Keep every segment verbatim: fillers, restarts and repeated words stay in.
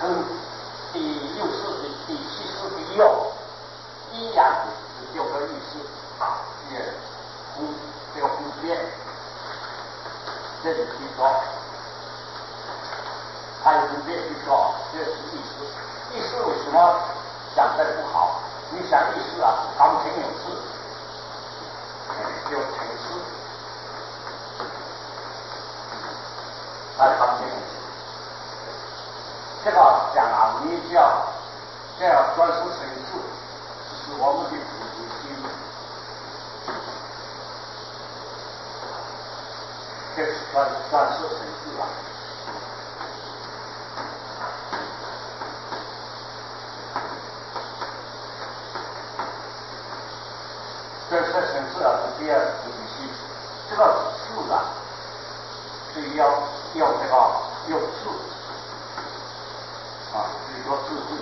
跟第六世的第七世的六一样的是六个意思，也分这个分别，这是听说，还有分别听说，这是意思。意思为什么讲的不好？你想意思啊，钢琴有事，有成事，它钢琴有事。这个讲啊，你就要就要专注成事，这是我们的菩提心。这是专专注成事啊。这这成事啊，是第二菩提心。这个事啊，是要要这个要智啊，是说智慧。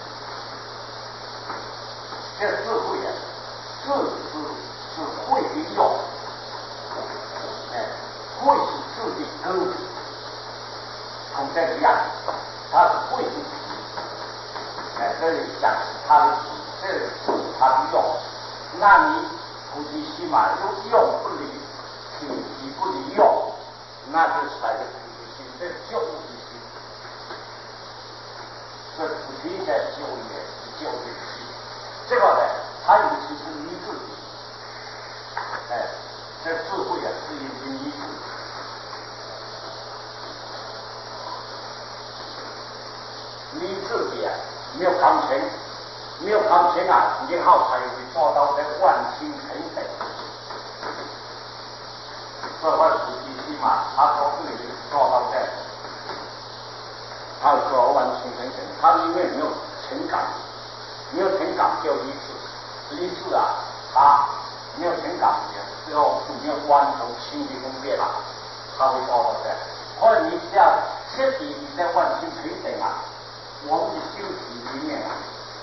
这智慧啊，智是是慧的用，哎，慧是智的根，从这里讲，它是慧的体，哎，这里讲是它的体，这里是它的用。那你菩提心嘛，用用不离体，体不离用，那就是才是菩提心，这救菩提心。这菩提在救也是救这个心，这个呢，它尤其是理智的，哎，这智慧啊是一种理智。理智的啊，没有钢琴。没有钢琴啊，以后才会做到这万心平等。所以菩提心嘛，他说这里做到这，他说万心平等，他里面没有情感，没有情感就理智，理智啊，他没有情感的，最后就没有关头心的分别了，他会做到这。或者你只要彻底你在万心平等啊，我们的心体里面啊。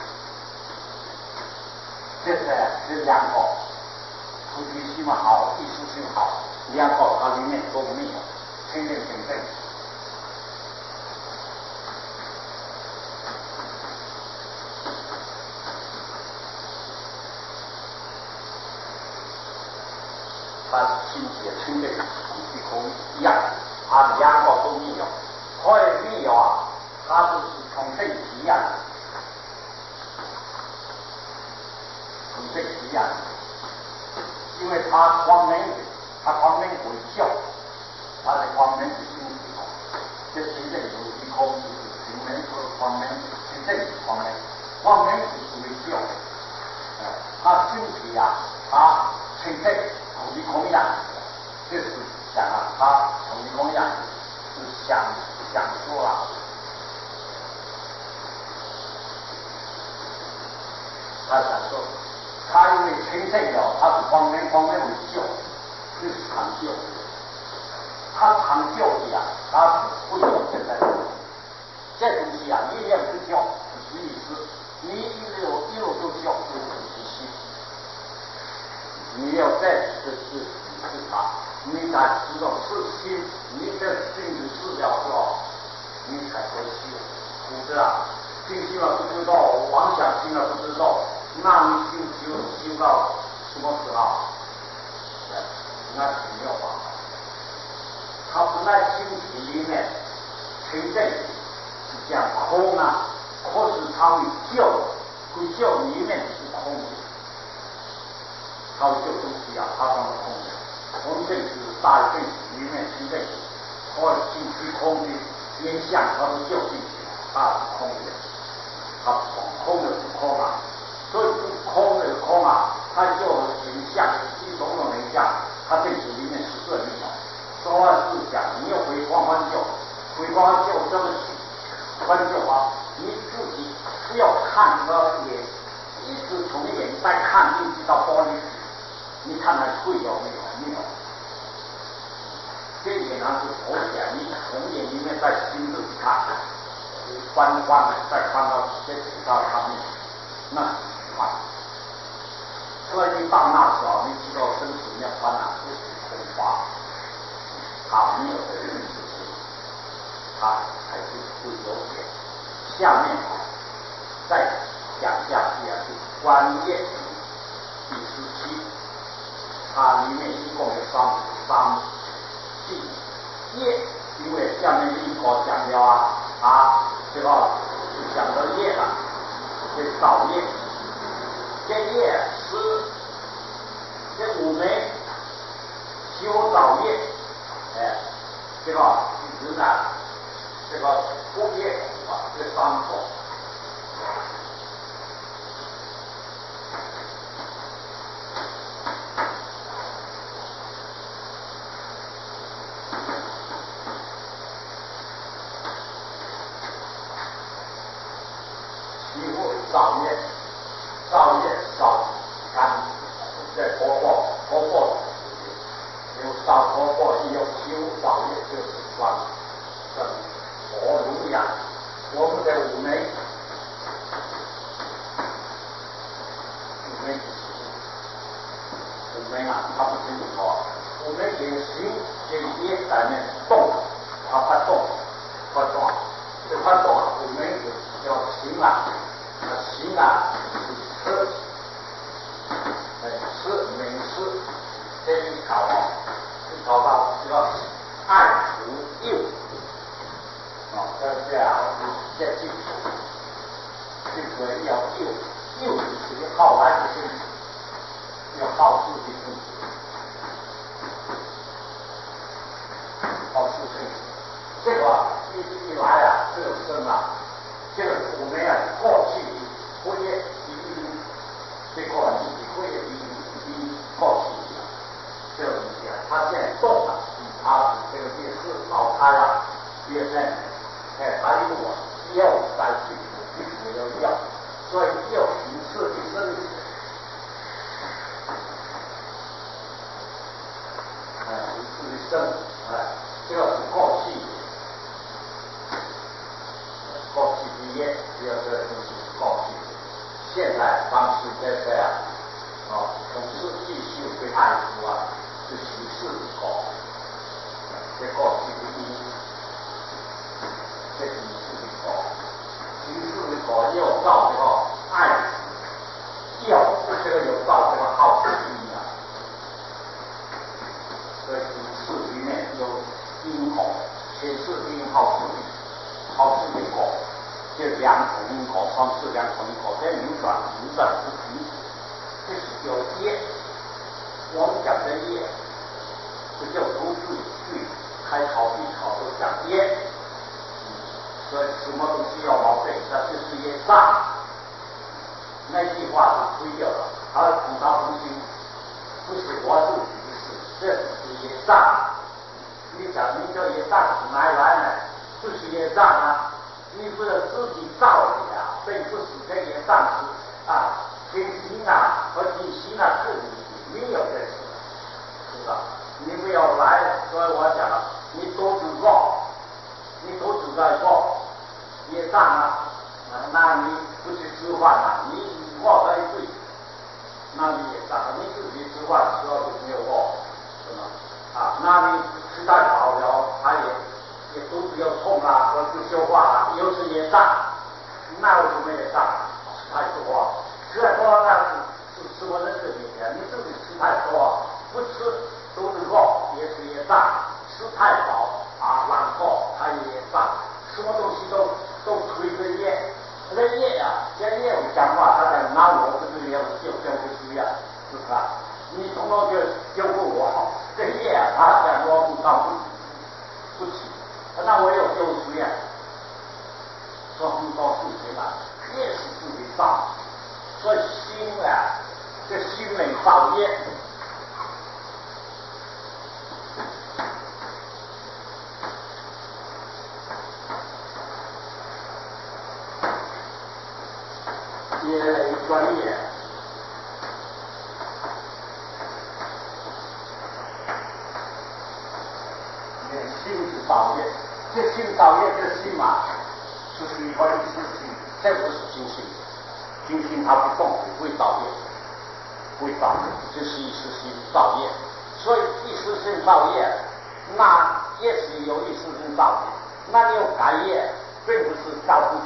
这是这两个菩提心嘛好，意识心好，两个它里面都没有清净平等。它是境界清净，与空一样，它两个都没有，或者没有啊，它就是同正一样。同正一样，因为它光明，它光明为教，它的光明是心体，这真正有一空就是平明和光明，真正是光明，光明就是为教，呃，它心体啊，它清净同一空一样，这是讲啊，它同一空一样是想想说啊。他想说，他因为清净了，他是光明，光明为救，这是长久的。他长久的呀，他是不用现在的。这东西啊，一念不教是意思，你一路一路都教就是菩提心。你要在这是是他，你才知道是心，你这心的治疗之后，你才会修，否则啊，听心了不知道，妄想心了不知道。那你修修修到什么时候？那是没有办法。他本来心体里面清净是讲空啊，可是他会救，会救里面是空的，他会救东西啊，他当是空的。空净是大净里面清净，或者进去空的面相，他都救进去，他是空的，他空的是空啊。所以空的空啊，它就形象一种种形象，它对子里面是这一种。说话是讲，你要回光翻旧，回光旧这么翻旧啊，你自己不要看着眼，一直从眼再看进去到玻璃体，你看看会有没有？没有。这点呢是佛讲，你从眼里面在心自己看，翻翻再翻到这体到上面，那。所以你到那时候，你知道生死面观啊，不是空法，他没有这件事情，他才是会有点下面再讲下去啊，是观业第十七，它里面一共有三三季业，因为下面一口讲了啊，啊，这个就讲到业了，这造业，这业是这五枚修造业，哎，这个一直呢，这个工业啊，这三种。造业，造业造干，在国货国货有造国货，也有修造业，就是算跟火炉一样。我们的五枚，五枚五枚啊，它不清楚啊。五枚也行，这业在面动，它不动，不动，这不动，五枚就叫行了。行啊，是吃，哎，吃美食，这一搞啊，一搞到这个爱福幼，啊，这这样要记住，这个要幼，幼是个好来的性质，要好事的性质，好事性质，这个一一来啊，这个生啊，这个我们啊过去。过业已经这个你过业已经已经过去了，这个东西啊，它现在动了，它这个电视老开了，别在在排路啊，要再去必须要要，所以要形式的生理，哎，形式的生，哎，这个是过去的，过去的业，这个这个东西是过去的。现在方式在这样，哦，从事继续对爱福啊，是形式的搞，这过去的因，这形式的搞，形式的搞要造这个爱福，要这个有造这个好事因啊，所以形式里面有因果，前世因好事因，好事因果。这两重因果，方式两重因果，这流转流转不停，这是叫业。我们讲的业，这叫读字句，开考必考都讲业。嗯，所以什么东西要毛病，那就是业障。那句话就推掉了，而普通东西不是我自己的事，这是业障。你讲你叫业障哪里来呢？就是业障啊。你是自己造的呀，并不是这些上司啊、天心啊和地心啊是你没有这事，是吧？你不要来，所以我讲了，你都知道，你都知道做，业障啊，那你不去吃饭啊，你饿在睡，那你也障，你自己吃饭的时候就没有饿，是吗？啊，那你吃太饱了，他也。也肚子又痛啦，或者不消化啦，又是业障，那为什么业障？吃太多，吃太多那是是什么人的问题啊？你自己吃太多，不吃肚子饿也是业障，吃太饱啊懒惰它也业障，什么东西都都推着业，这业啊，这业务讲话，他讲拿我这个业务就就不需要，是不是啊？你通通就就不我，这业啊，他讲我不高兴，不起。那我有救赎呀，说很多事情啊，也是自己造，所以心啊，这心没造业，也专业。心是造业，这心造业这心嘛，是属于可以是心，这不是精心，精心它不动，不会造业，不会造业，这是一时性造业。所以一时性造业，那也是有一时性造业，那你有改业，并不是造不起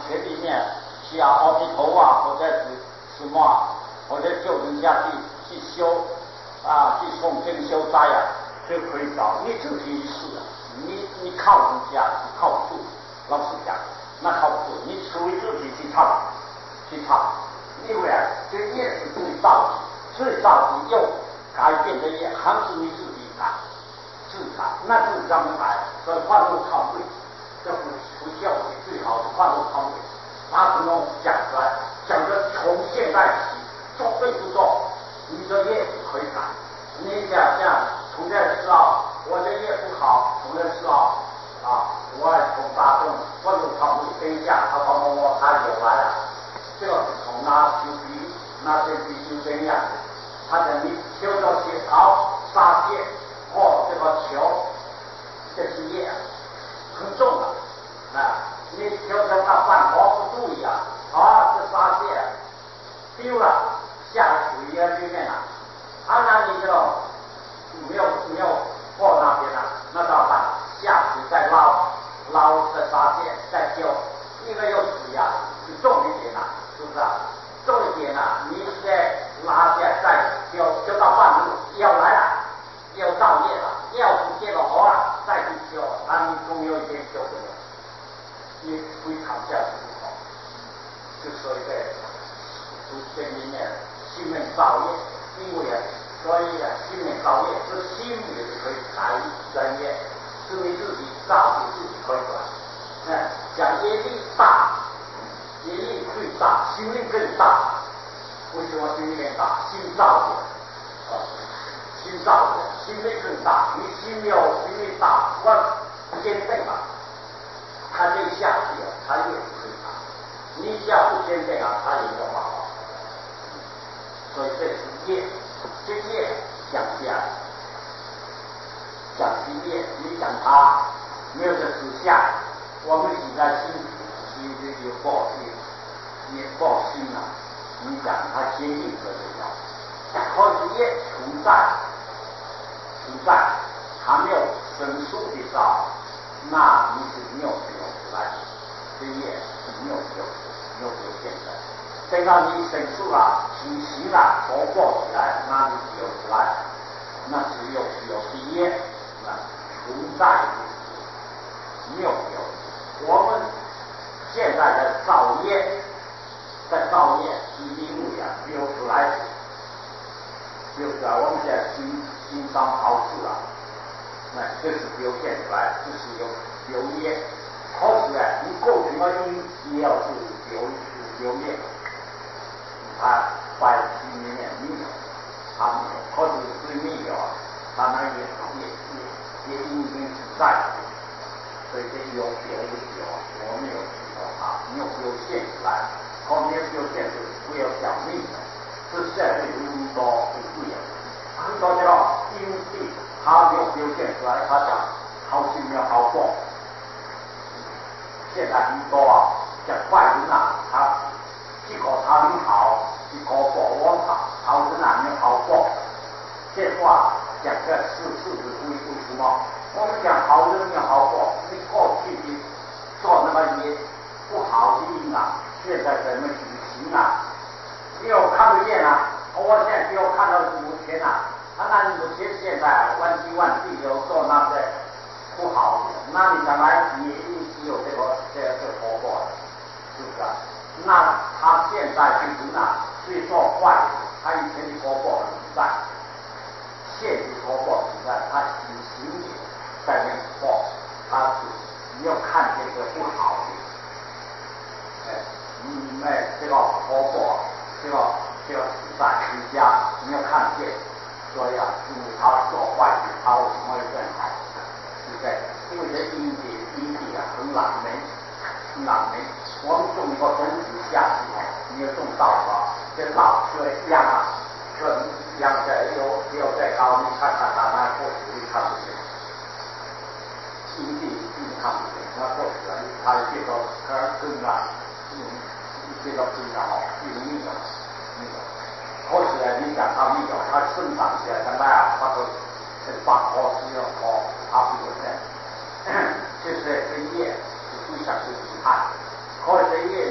田里面去啊熬地头啊，或者是什么啊，或者救人家去去修啊，去送经修斋啊，就可以找你自己试啊，你你靠人家是靠不住，老实讲，那靠不住，你除非自己去唱，去唱，因为啊，这业是最造的，最造的又改变的业，还是你自己改。自改，那是将来，所以换路靠位，这不不教育最好是换路靠位，把什么讲出来，讲的从现在起，做对不做，你的业可以改。你想想，从这十号，我这业不好，从这十号啊，我从大众换路靠位，等一下他帮我他有来了，这个是从那修皮，那些必须这样，他讲你修到些好杀戒。哦，这个球，这是业很重的啊！你修成那饭盒不注意啊，啊，这沙蟹丢了，下水呀里面了，啊，那你就没有没有过那边了，那怎么办？下水再捞捞这沙蟹再丢，因为有水呀，你重一点啊，是不是啊？重一点啊，你再拉下再丢，丢到半路要来了。要造业了，要是结了活了，再去修，那你总有一天修不了，你非常下去不好。就说一个，就心里面心面造业，因为啊，所以啊，心面造业是心里可以改转业，是你自己造，你自己可以转。哎，讲业力大，业力最大，心力更大。为什么心力更大？心造的，啊。心造的，心力更大。你心没有心力大，我坚定啊，他就下去了，他也不可以打。你下不坚定啊，他也没有办法。所以这是业，这业讲下来，讲心业，你讲他没有这实相，我们现在心心里有报心，也报心了。你讲他坚定这个，或是业存在。存在还没有生疏的时候，那你是没有表出来，这业是没有表没有表现的。等到你生疏了、成型了、活过起来，那你表出来，那只有表的业，那存在的没有表。我们现在的造业，在造业是因为啊表出来，表出来，我们现在心。经商好事啊，那这是表现出来，这是有表业。可是啊，你过去的因也要是表表业，他在心里面没有，他没有，可是对没有啊，他那也也也也因因是在，所以这有表有表，我没有知道他没有表现出来，后面表现出不要讲命的，这社会有很多不对啊。很多叫因地，他没有表现出来，他讲好心没有好报。现在很多啊，讲坏人啊，他结果他很好，结果报我好，好人啊没有好报。这话讲的是是是为为什么？我们讲好人没有好报，你过去的做那么些不好的因啊，现在怎么举行啊？你有看不见啊？我现在只有看到母亲啊，啊，那母亲现在万几万地有做那个不好的，那你将来你你有这个这个这个活过，是不是啊？那他现在就是那最做坏的，他以前的活过很在，现在活过很在，他有行为在那活，他是没有看见这个不好的，哎，你们这个活过，这个。这个实在人家没有看见，所以啊，因为他做坏事，他为什么会更好？对不对？因为这阴地阴地啊，很冷门，很冷门。我们种一个种子下去哦，没有种稻啊，这老这秧啊，这秧在有有在高，你看看它那过去你看不见，阴地你看不见，那过去了，它这个它根啊，嗯，这个根啊，哦，有命的。可是呢，你讲他没有，他生长起来，将来啊，他都把果子要好，他不有的。就是这业是非常是遗憾，可是这业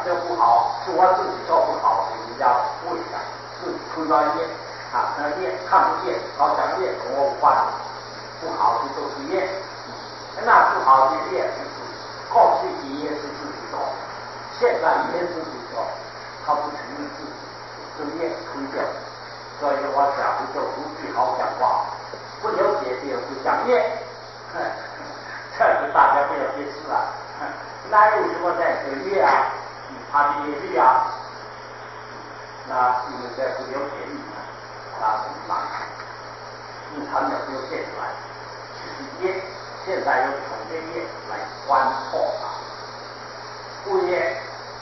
这个不好，是我自己做不好，人家不会讲，自己推到业啊，那业看不见，好像业跟我无关，不好的都是业，那不好的业就是过去的业是自己做，现在也自己做，他不承认自己，这业推掉，所以我讲就不去好讲话，不了解的不讲业，这是大家不要解释啊。那有什么在这业啊？他的业力啊？那因为在不了解你们，啊，怎么办？你他们要表现出来，其实业现在有从这业来观破它，不业，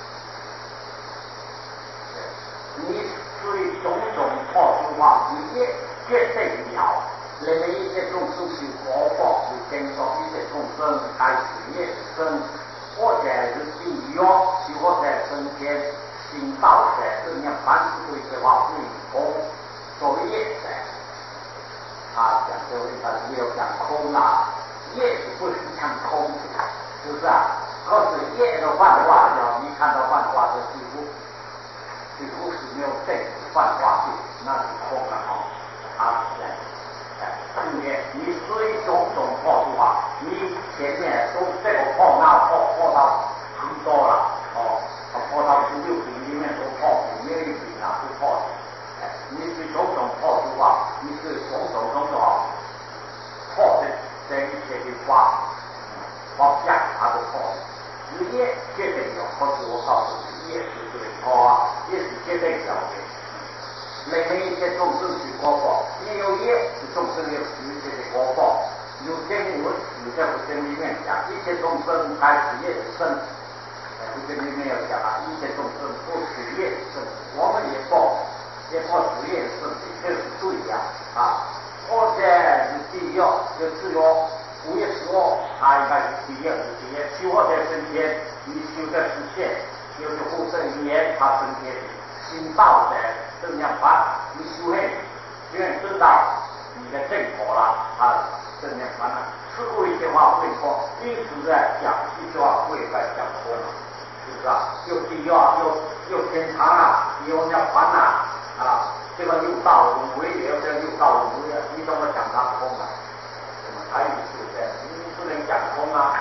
你对种种破除法，你业决定了，人们一些众生是活佛，有跟说一些众生开始业生。或者是地狱，就或者升天，行道者，这样凡是对这话不通，所谓业者，啊，讲究但是没有讲空啊，业是不能讲空的，是不是啊？可是业的幻化叫你看到幻化的几乎，几乎是没有正幻化的，那是空的哦，啊，对。因为你虽种种破除法，你前面都这个破那破破到很多了哦，破到十六品里面都破，没有一品啊不破的。哎，你是种种破除法，你是种种种种破的这一切的法，法相它都破的。你业决定了，可是我告诉你，业是对破啊，业是决定了的。每每一些众生去活佛，你有业是众生有一切的活佛。有些我有在佛经里面讲，一切众生开始业生，佛经里面有讲啊，一切众生不是业生，我们也不也不是业生的，这是对的啊。或者是第一，就自由五月十二，它应该是第一，是第一。修或者升天，你修的实现，有的护生一年，它升天的。行道者这样办，你修行，因为知道你的正果了，啊，这样办了。吃过一句话不会说，一直在讲一句话不会再讲错了，是不是啊？又地狱啊，又又天堂啊，又要烦啊，啊，这个六道轮回也要这六道轮回，你怎么讲它空啊？怎么还有是不是？你不能讲空啊。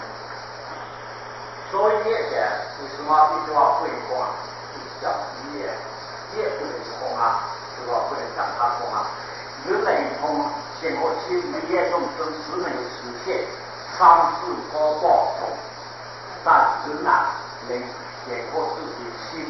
所以业者为什么一句话不会空啊？叫业，业不能空啊，是吧？不能讲它空啊。人类从显我心每业众生只能实现三世波报中，但人啊能显过自己心，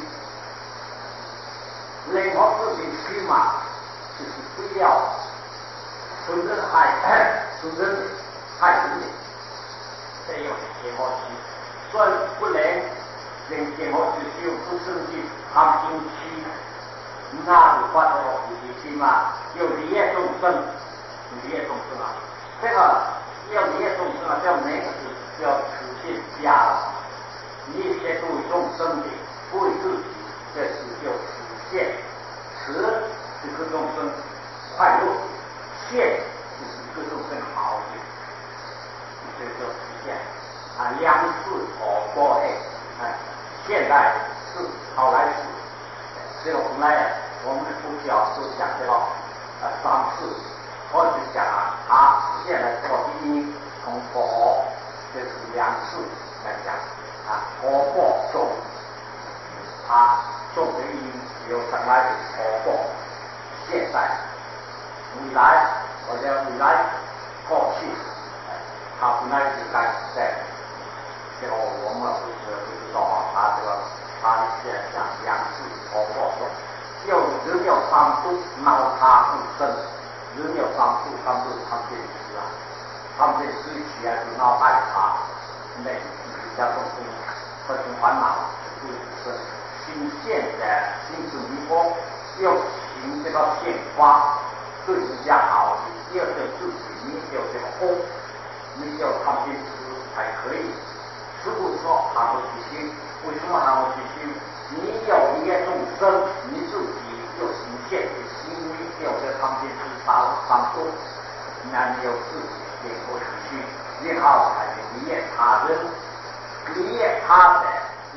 能过自己心嘛，就是不要纯人害，纯人害人的，这样显我心，所以不能。人间我只需要不生气，他心虚，那就发生了菩提心嘛。有离业众生，离业众生啊，这个要离业众生啊，叫名字叫持现家了。你一切对众生的，不为自己，这是叫持现。持就是众生快乐，现就是一个众生好的，这叫持现啊。两次哦，过来。哎，现在是好来世，这个从来我们的佛教都讲这个呃三世，或者讲啊，他现在做第一，从佛这是两世来讲啊，佛佛种，他种的因有将来的佛佛，现在未来或者未来过去，他本来就该在。这个我们不是不知道啊，他这个他现在讲两世佛佛种，有人有三度，闹他不生，人有三度，三度他们这师啊，他们这师起来就闹害他，那比较众生造成烦恼，不生心现的心是迷惑，要行这个现法，对人家好，要对自己你有这个空，你要看见师才可以。师父说含糊其心，为什么含糊其心？你有一个众生，你自己有行现的行为，有这旁边是三三度，那你有自己也不其心，然后才能离业他人，离业他者，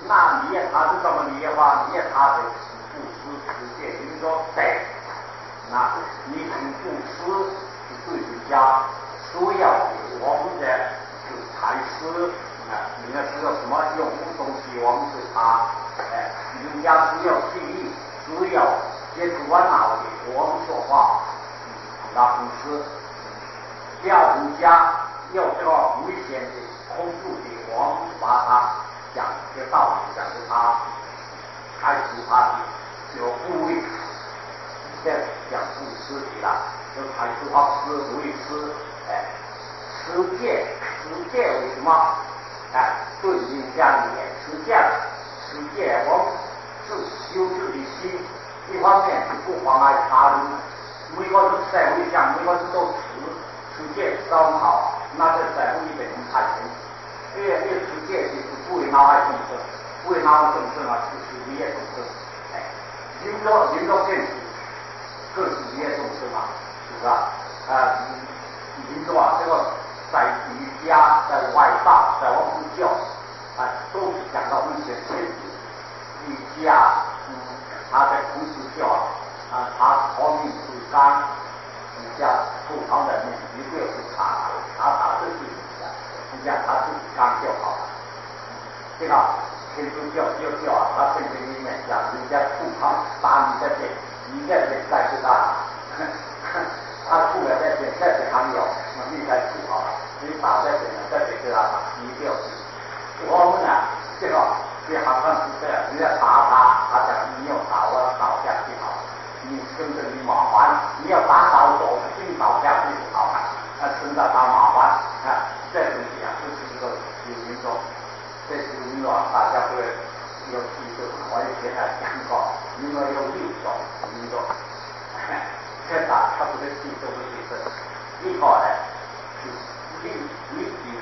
那离业他是怎么离的话？离业他的布施持戒，就是说对，那你行布施是对人家需要的，我们的是财施啊，人家需要什么用东西，我们是他，哎，人家需要记忆，需要接触烦恼的，我们说话，那布施，要人家有这个危险的、恐怖的，我们把它讲这个道理，讲给他开除他的这个部位，这讲布施的啦，就开除他施无以施，哎，持戒，持戒为什么？哎，对人家里面持戒，持戒，我们是修自己心，一方面是不妨碍他人，每个是社会上，每个是都持持戒稍好，那在社会里面能产生。因为这个持戒是不会恼害众生，不会恼害众生啊，就是利益众生。哎，人多人多见识，更是利益众生嘛，是不是啊？啊，人多啊，这个在瑜伽、在外道、在我们教啊，都是讲到一些限制。瑜伽，嗯，他在孔子教啊，他逃命水干，瑜伽不逃人命，一个是他，他打这是。这样他自己干就好了。这个天主教就教啊，他圣经里面讲人家吐他打你的脸，你的脸再是他，他吐了在脸，在脸还有，那你该吐好了。你打在脸了，在脸给他打，你一定要吐。我们呢，这个这好像是这样，人家打他，他讲你要打我要倒下去好了，你跟着你麻烦，你要打倒走，你倒下去好了，那真的他麻烦啊。这东西啊，这是一个有运动，这是运动啊，大家会有记住。我以前还讲过，因为有六种运动，这打他不是记都不记得。一个呢是立立体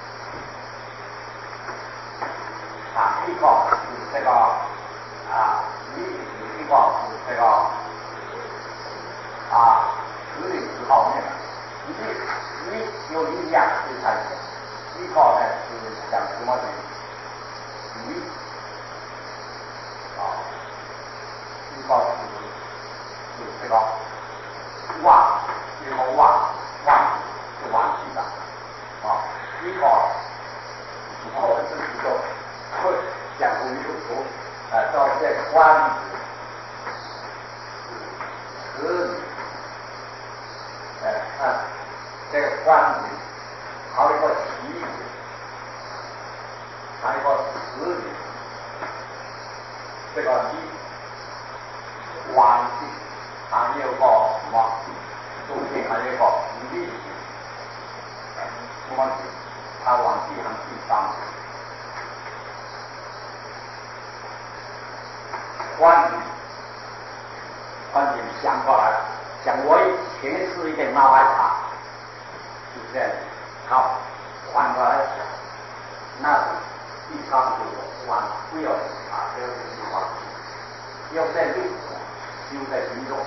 啊，一个是这个啊立体，一个是这个啊实力之后面。你你有力量这才行，一个呢是讲什么的？力啊，一个是是这个旺，一个旺旺是旺气的啊，一个我们自己都会讲过一个图，呃，叫这观子是子，哎啊。这个观子，还有一个习子，还有一个实子，这个一王子，还有个什么？中间还有一个立子，什么子？他往地上第三子，观子，观子想过来，想我以前是一点闹害他。是这样，好，反过来想，那是第三个往不要啊，这个地方要在六修在运动，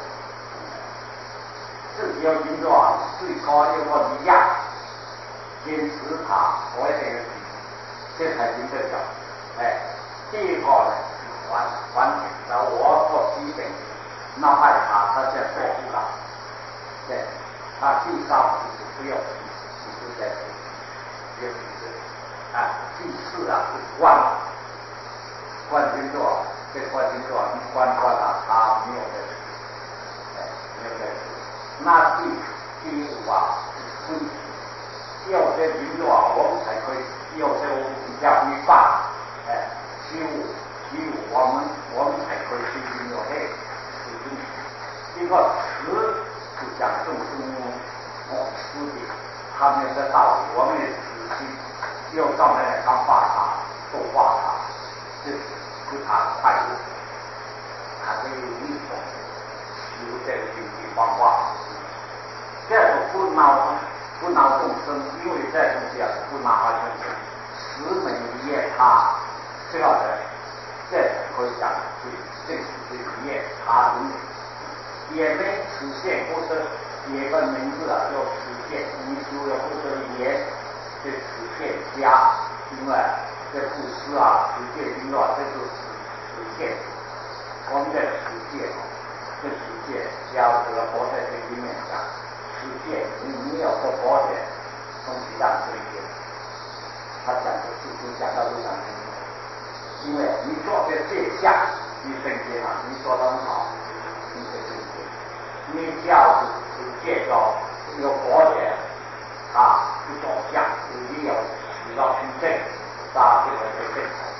自己要运动啊，最高要个力量，坚持它，我也得这才行得了。哎，第一个呢，完完全在我做基本，那害他，他现在做不了，对。他第三是不要只是在不要只是啊，第四啊是观观星座，这观星座你观观啊，他没有在哎没有在那第第五啊是孙子，要这星座啊，我们才可以要这个比较一半，哎，第五第五我们我们才可以去星座嘿，是孙子，一个词。是讲众生哦，师的，他们的道理，我们也仔细要到那来当化他，做化他，这是他快乐，他这有一种有这个经济方法，这个不恼不恼众生，因为这东西啊是不恼害众生，十门一业他，这个的，这可以讲是这是这一业他人。也没实现，或者也个名字啊叫实现，你修了或者也这实现家，因为这布施啊，持戒经络，这就是持戒。我们的持戒哦，这持戒要这个佛在这里面讲，持戒你没有这佛的东西让这些，他讲的事情讲到非常清楚，因为你做的戒相，你圣洁嘛，你做得很好，你是圣洁。你只要是持戒着有佛的啊，不做相，你有你要去正，大就会被正统。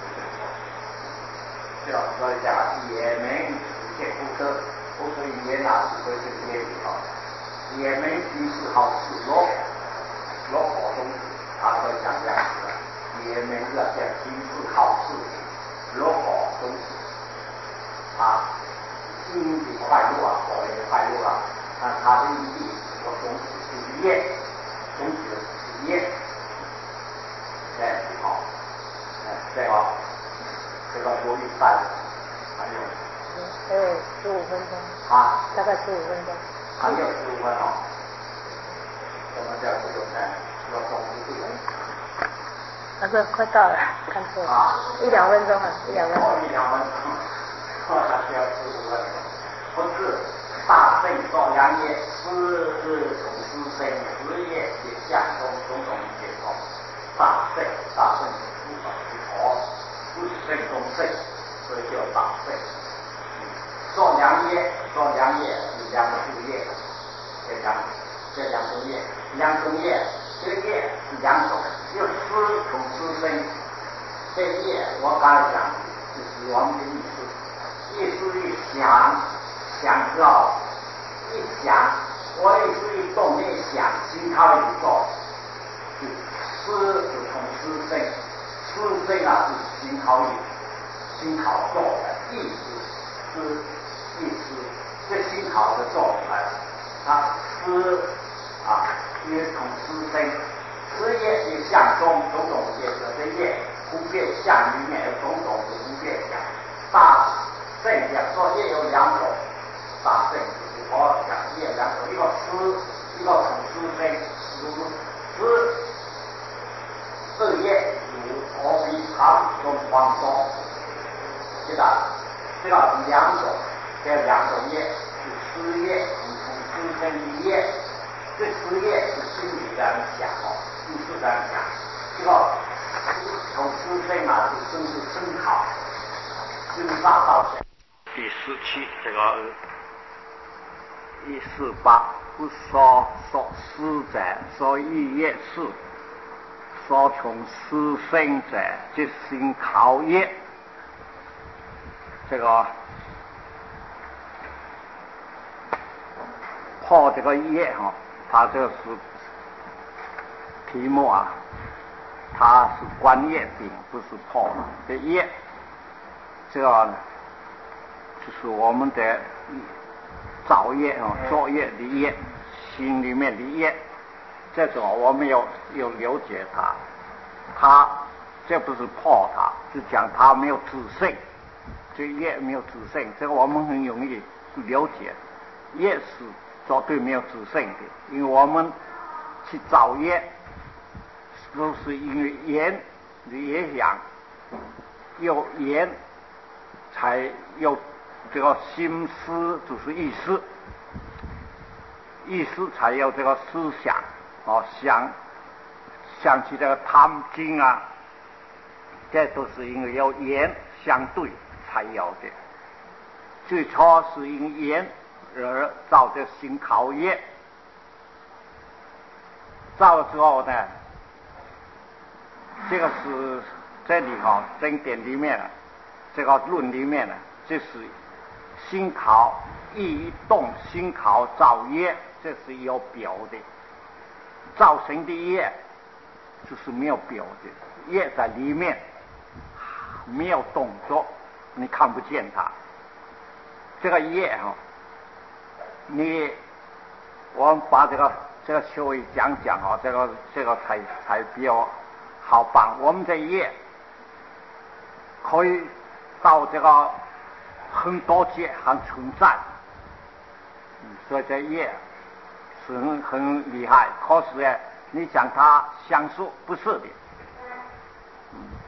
这样所以讲也没持戒不得，不是也拿是会这个业力好，也没行事好事落落好东西，他会讲这样子的，也没这些行事好事落好东西啊，心的快乐啊，我的快乐啊，那他的意义我东西是业，东西是业，哎好，哎这个。这个多一半，还有， 还有十五分钟啊， 大概十五分钟， 还有十五分钟，什么叫十五分？要总不对。 那个快到了，看错了， 啊， 一两分钟啊，一两分钟。 一两分钟，我还需要十五分钟。不是大圣说良业，是是从师生事业的相中种种结果。大圣大圣是不是佛？不是圣中圣，所以叫大圣。做良业，做良业是两种业，这两这两种业，两种业，这个业是两种，有师从师生。这业我刚才讲，就是我们的意思，意思一想，想知道，一想，我意思一动，一想，心靠一做，就师就从师生。师生啊是心考意，心考做的意思是意思，这心考的做出来，他师啊也从师生，师业是相中种种结合的业，不变相里面有种种的不变相。大圣讲说业有两种，大圣就是我讲业两种，一个师，一个从师生，师师二业。我比他中放松，这个这个是两种，这两种业是师业，你从师生的业，这师业是心里这样想哦，意识这样想，这个从师生啊是生是生考，生杀到现。第十期这个一四八不说说师者，说一业事。说从师生者，即心考业。这个破这个业哈，它这是题目啊，它是观业品，不是破这业。这个就是我们的造业啊，作业的业，心里面的业。这种我们要要了解它，它这不是破它，是讲它没有自性，这业没有自性，这个我们很容易了解。业是绝对没有自性的，因为我们去造业，都是因为缘的业想，有缘才有这个心思，就是意识，意识才有这个思想。哦，想想起这个贪心啊，这都是因为有缘相对才有的。最初是因缘而造的心考业，造之后呢，这个是这里哈、哦、经典里面这个论里面呢，这是心考意一动，心考造业，这是有表的。造成的业就是没有表的，业在里面没有动作，你看不见它。这个业哈、哦，你我们把这个这个稍微讲讲啊，这个这个才才比较好办。我们的业可以到这个很多界还存在，所以这业是很很厉害，可是呢，你讲它相似不是的。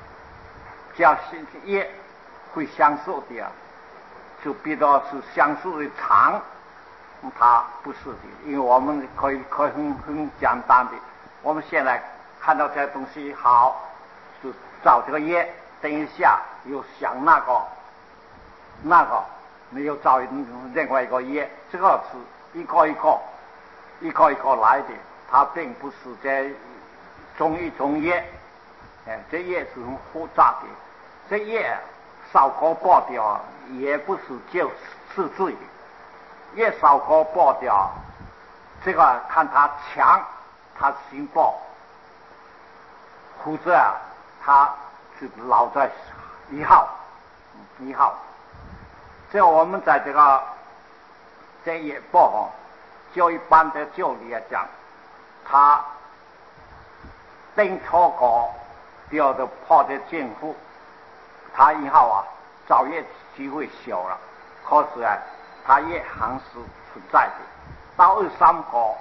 只要是业会相受的啊，就比较是相受的长，它不是的，因为我们可以可以很很简单的，我们现在看到这些东西好，就找这个业，等一下又想那个那个，你又找另外一个业，这个是一个一个一个一个来的，它并不是在中一中业，哎，这业是很复杂的，这业少个剥掉也不是就是罪的，业少个剥掉，这个看他强，他行报，或者啊，他就老在一号一号。这我们在这个这业报哦，就一般的教理来讲，他登错过第二个破的政府，他以后啊早业机会小了，可是啊，他也还是存在的。到二三个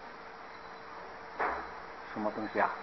什么东西啊？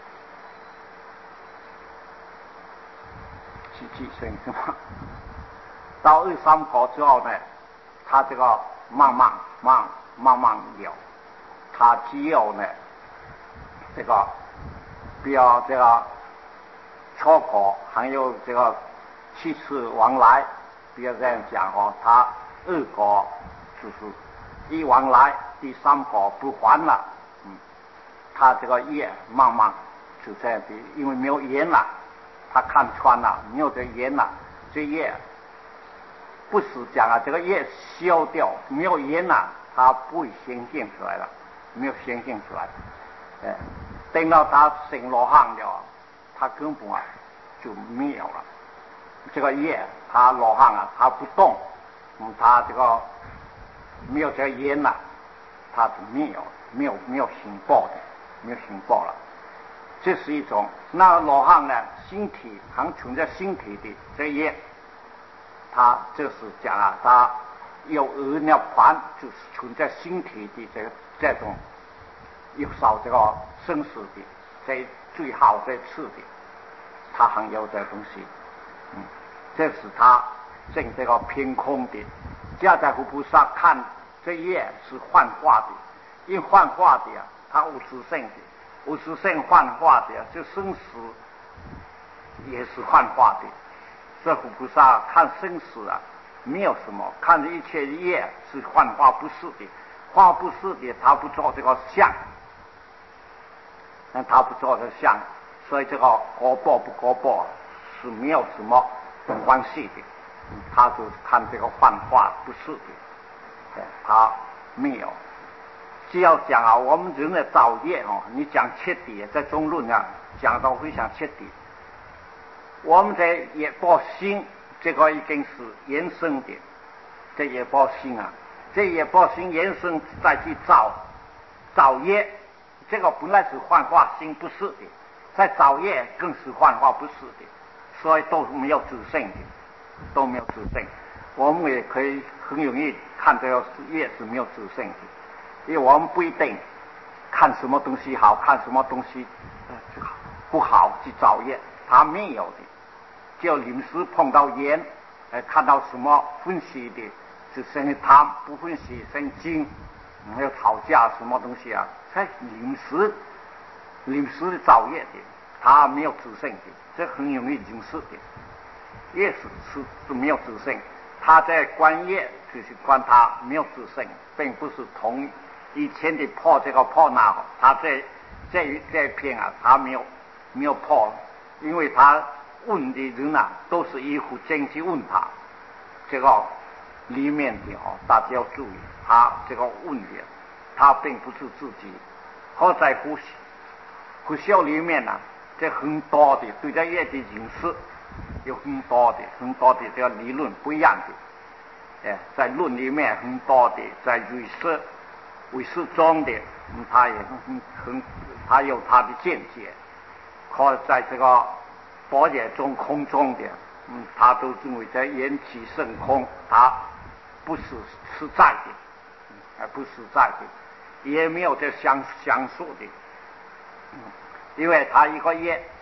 几几岁是吗？到二三个之后呢，他这个慢慢慢慢慢有，他只有呢这个比较这个错过，还有这个七次往来，比较这样讲哦，他二个就是一往来，第三个不还了，嗯，他这个业慢慢就这样的，因为没有缘了，他看穿了，没有这缘了，这业不是讲啊，这个业消掉，没有缘了，他不会显现出来了，没有显现出来，哎，等到他生罗汉了，他根本啊就没有了。这个业他罗汉啊，他不动，嗯，他这个没有这个缘了，他就没有没有没有行报的，没有行报了。这是一种。那罗汉呢，心体还存在心体的这业，他这是讲啊，他有二涅盘，就是存在心体的这个这种有少这个生死的，这最好这次的，他还有这东西，嗯，这是他证这个偏空的。加在佛菩萨看这业是幻化的，因幻化的啊，它无实性的，无实性幻化的，这生死也是幻化的。这佛菩萨看生死啊，没有什么，看这一切业是幻化不是的，化不是的，他不做这个相，但他不做这个相，所以这个果报不果报是没有什么关系的。他就看这个幻化不是的，他没有。只要讲啊，我们人的造业哦，你讲彻底，在中论啊讲到非常彻底。我们的业报心，这个已经是延伸的，这业报心啊，这业报心延伸再去造造业，这个本来是幻化心不是的，在造业更是幻化不是的，所以都没有自性的。都没有自性，我们也可以很容易看这个业是没有自性的，因为我们不一定看什么东西好，看什么东西不好去找业，他没有的。就临时碰到缘，呃，看到什么分析的，就生贪，不分析生惊，还有吵架什么东西啊，才临时临时找业的，他没有自性的，这很容易临时的。业是是是没有自性，他在观业就是观他没有自性，并不是同以前的破这个破那个，他这这这一片啊，他没有没有破，因为他问的人啊，都是依乎真去问他，这个里面的哦，大家要注意，他这个问的，他并不是自己，或在乎乎修里面呢、啊，这很多的对这业的认识。有很多的很多的这个理论不一样的，哎，在论里面很多的，在唯识唯识中的，嗯，他也很很他有他的见解，可在这个般若中空中的，嗯，他都认为在缘起性空，他不是实在的，而不实在的，也没有这相相属的，嗯，因为他一个业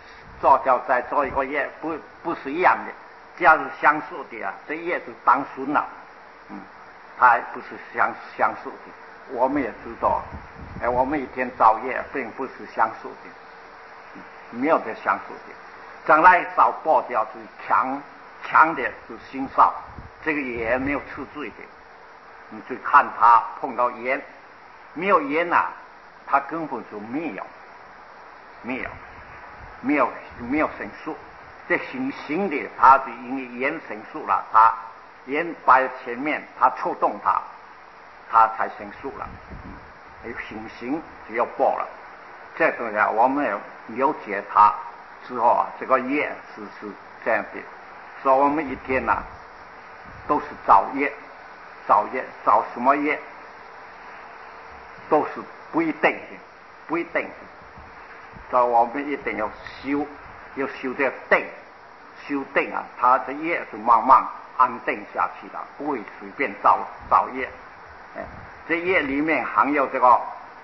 做掉再做一个月，不不是一样的，这样是相似的啊，这叶子当孙了，嗯，它不是相相似的。我们也知道，哎，我们一天造业并不是相似的，嗯，没有这相似的。将来少剥掉是强强的是心少，这个也没有吃罪的。你去看他碰到盐，没有盐呐、啊，他根本就没有，没有，没有没有成熟。这行行的，他就因为盐成熟了，他盐摆前面，他触动他，他才成熟了。嗯，行行就要剥了。这个呢，我们要了解他之后啊，这个业是是这样的。所以我们一天呐、啊，都是造业。造业造什么业都是不一定的，不一定的。所以我们一定要修，要修这定，修定啊，他的业就慢慢安定下去了，不会随便造造业。哎，这业里面含有这个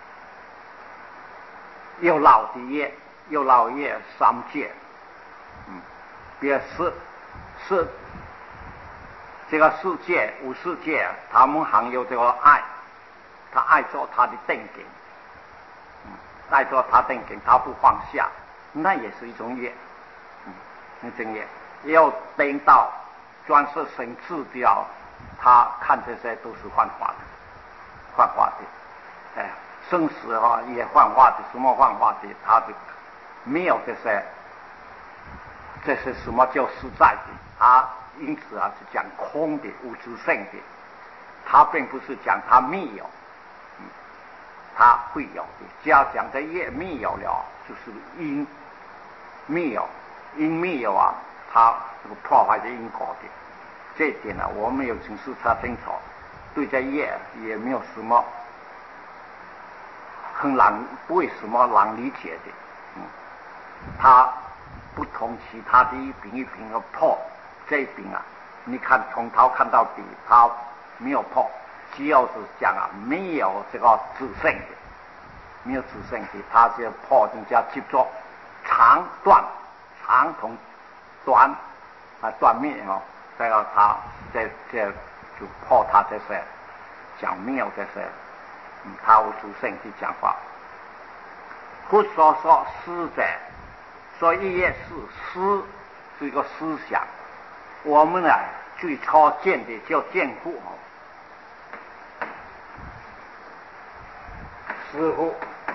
有老的业，有老业三界，嗯，比如是是。这个世界五世界，他们含有这个爱，他爱做他的定境，嗯，爱做他定境，他不放下，那也是一种业，嗯，一种业。要等到专是神智掉，他看这些都是幻化的，幻化的，哎，生死啊也幻化的，什么幻化的，他的没有这些，这是什么叫实在的？他因此啊是讲空的无自性的，他并不是讲他没有，嗯，他会有的。只要讲这业没有了，就是因没有，因没有啊，他这个破坏的因果的。这一点呢、啊，我们有清楚查清楚，对这业也没有什么很难，不会什么难理解的，嗯，他不同其他的一品一品的破。这一饼啊，你看从头看到底，它没有破，只要是讲啊，没有这个自性的，没有自性的，它就破人家执着长短，长同短啊断灭哦，这个它这这就破它这些讲没有这些，嗯，它无自性的讲法。不说说思者，所以也是思是一个思想。我们呢，最初见的叫见父哦，师父，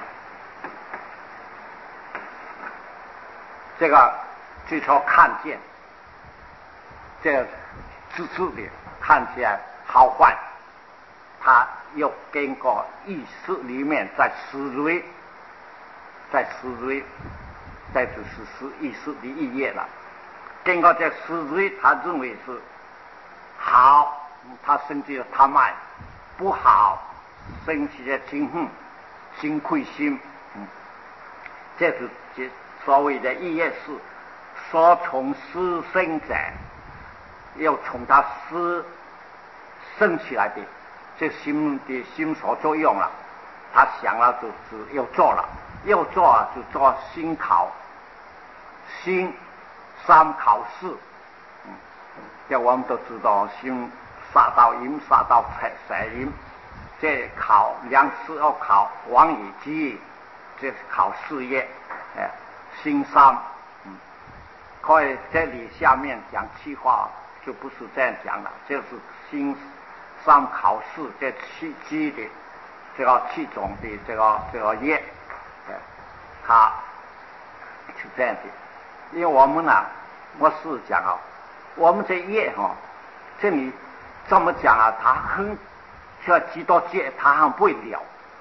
这个最初看见，这个自自的看起来好坏，他又经过意识里面在思维，在思维，在这是是意识的意业了。经过这思维，他认为是好，他生起了贪爱；不好，生起了嗔恨、心愧心。嗯，这是这所谓的意业是所从思生者，要从他思生起来的，这心的心所作用了。他想了就是要做了，要做就做心考，心。三考试，嗯，这我们都知道，心杀到阴，杀到色阴，这考两次要考王以基，这是考事业，哎，心三，嗯，可以这里下面讲气话就不是这样讲了，就是心三考试这气机的这个气种的这个这个业，哎，它是这样的。因为我们呢、啊，我是讲啊，我们这业哈、啊，这里这么讲啊，他很像几多界，他很不会了。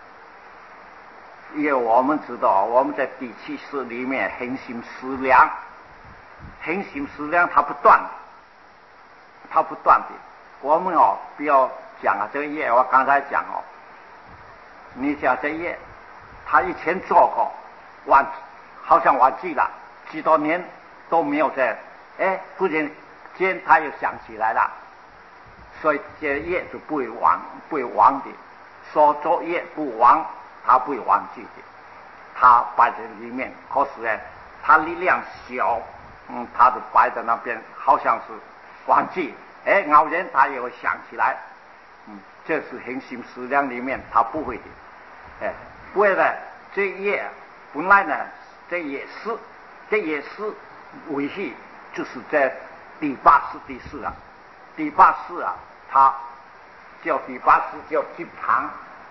因为我们知道，我们在第七识里面恒心思量，恒心思量它不断的，它不断的。我们哦，不要讲啊，这个业我刚才讲哦，你讲这业，他以前做过，忘好像忘记了。几多年都没有在，哎，忽然间他又想起来了，所以这业就不会忘，不会忘的。说作业不忘，他不会忘记的，他摆在里面。可是呢， 他力量小，嗯，他就摆在那边，好像是忘记，哎，偶然他也会想起来，嗯，这是恒心思量里面他不会的，哎，为了这业本来呢，这也是，这也是维系，就是在第八世第四啊，第八世啊，他叫第八世叫集堂。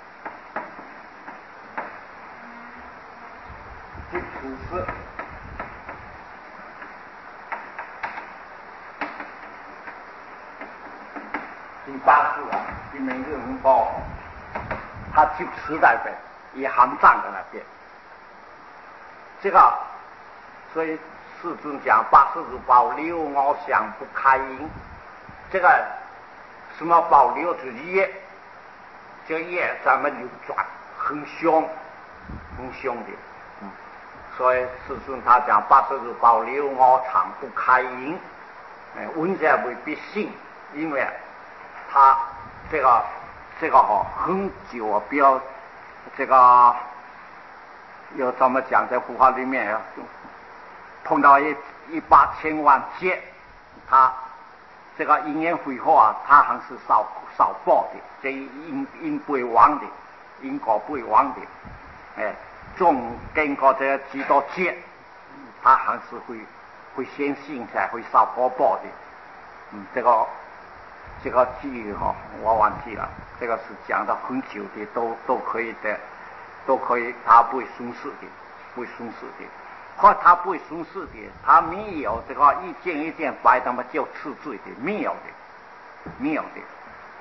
第处事，第八世啊，你们日文报，他就时代的也含藏在那边。这个，所以世尊讲八世如保留我想不开因，这个什么保留是业，这个业咱们流转很凶，很凶的。所以世尊他讲八十如保留我常不开因，哎，文者未必信，因为他这个这个哈、哦、很久啊，不要这个有怎么讲，在佛法里面碰到一一八千万劫，他这个因缘挥霍啊，他还是少少报的，这因因不会亡的，因果不会亡的，哎。总经过这几多劫，他还是会会先信才会受果报的。嗯，这个这个记忆哈、哦，我忘记了。这个是讲的很久的，都都可以的，都可以，他不会损失的，不会损失的。或他不会损失的，他没有这个一件一件摆那么叫次罪的，没有的，没有的。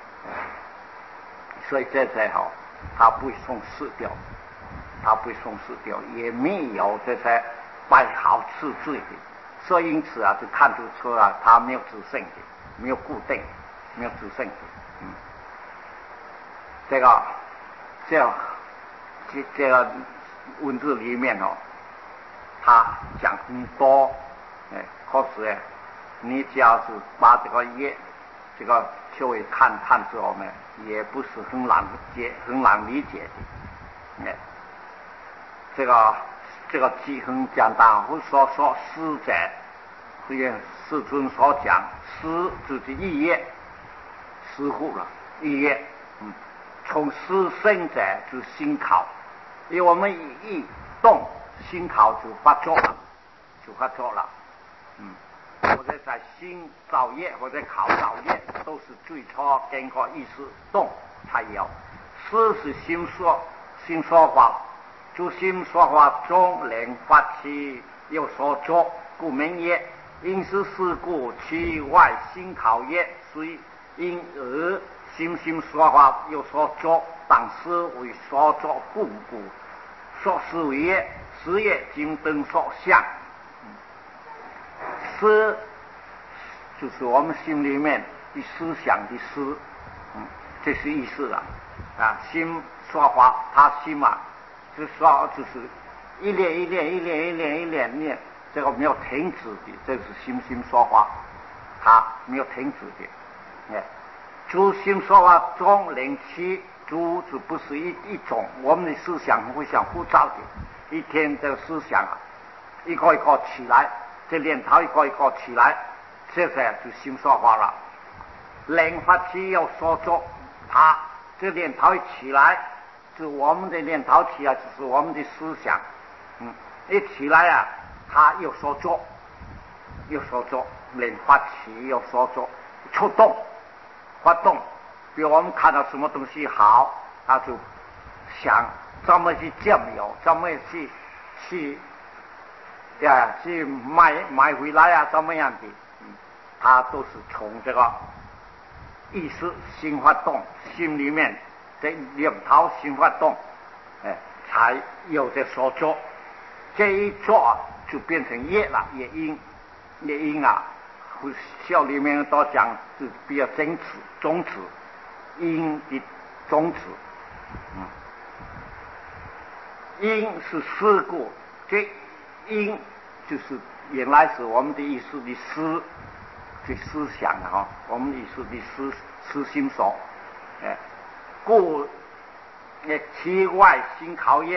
所以这才好，他不会损失掉。他不会松失掉，也没有这些摆好次罪的，所以因此啊，就看出出啊，他没有自性的，没有固定，没有自性的，嗯，这个这样这这个文字里面哦，他讲很多，哎，可是哎，你只要是把这个业这个稍微看看之后呢，也不是很难解，很难理解的，哎。这个这个记很简单，我所说师者，这个世尊所讲，师就是意业，师傅了，意业，嗯，从师生者就是心考，因为我们一动心考就发作了，就发作了，嗯，或者在心造业或者考造业，都是最初经过意识动才有，师是心说心说法。诸心说法中，能发起有所作，故名也。因是事故，其外心考也，虽因而心心说法有所作，但是为所作不故，所思为业，是业经灯所向。思就是我们心里面的思想的思，嗯，这是意思了啊。心说法，他心嘛。就说就是一念一念一念一念一念念，这个没有停止的，这是心心说法，它没有停止的。哎，诸心说法中灵气，诸就不是一一种，我们的思想非常复杂的，一天这个思想啊，一个一个起来，这念头一个一个起来，这才就心说法了。灵发起要所作，它这念头一起来。是我们的念头起来，就是我们的思想，嗯，一起来啊，他有所作，有所作，能发起有所作，出动，发动。比如我们看到什么东西好，他就想怎么去占有，怎么去去呀去买买回来啊，怎么样的，嗯，他都是从这个意识心发动，心里面。这念头心发动，哎，才有这所作，这一做就变成业了，业因，业因啊，校里面都讲是比较真子种子，因的种子，嗯，因是事故，这因就是原来是我们的意识的思，的思想啊，哈，我们意识的思思心所，哎。故也其外心考业，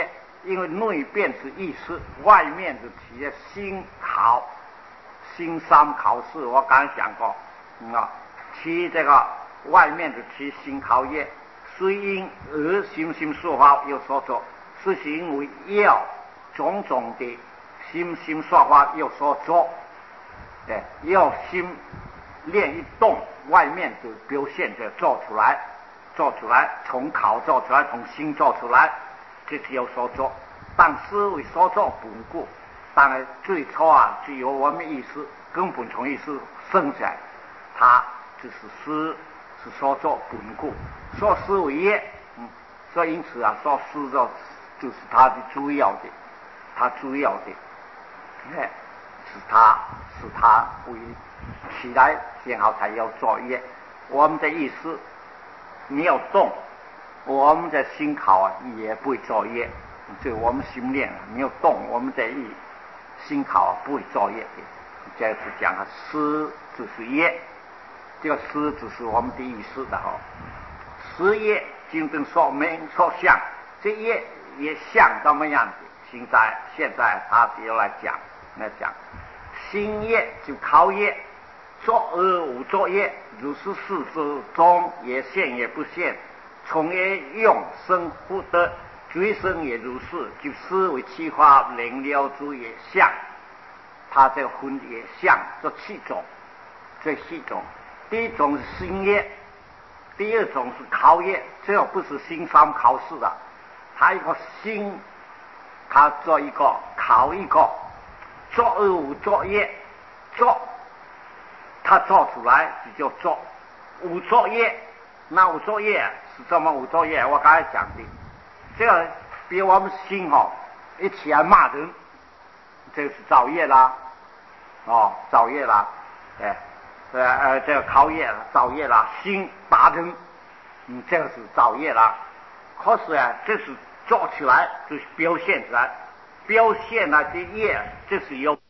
因为内变是意识，外面是体的心考，心三考试，我刚才讲过，嗯啊，其这个外面的其心考业，虽因而心心说法有所作，是因为要种种的心心说法有所作，对，要心练一动，外面就表现着做出来，做出来，从考做出来，从心做出来，这是有所作。但思维所作本故，当然最初啊，是由我们意识根本从意识生起来，它就是思是所作本故，所思为业，嗯，所以因此啊，所思的就是它的主要的，它主要的，哎，是它是它为起来，然后才要作业。我们的意识没有动，我们的心考啊也不会作业。所以我们心念没有动，我们的意心考啊不会作业的。这是讲啊，思就是业，这个思就是我们的意识的哈。思业经正说明说相，这业也像怎么样子？现在现在他就来讲来讲，心业就考业，作而无作业，如是事之中也现也不现，从也用生不得。追生也如是，就思维气化灵了之也相，它这个分也相，这七种，这七种。第一种是心业，第二种是考业，这个不是心方考试的，它一个心，它做一个考一个，作而无作业，做，它做出来就叫做，无作业，那无作业是什么无作业？我刚才讲的。这个比我们心哈、哦、一起来骂人，这个是造业啦，哦，造业啦，哎，呃呃，这个考业啦，造业啦，心打人，嗯，这个是造业啦。可是啊，这是做起来就是表现出来，表现那些业，这是有。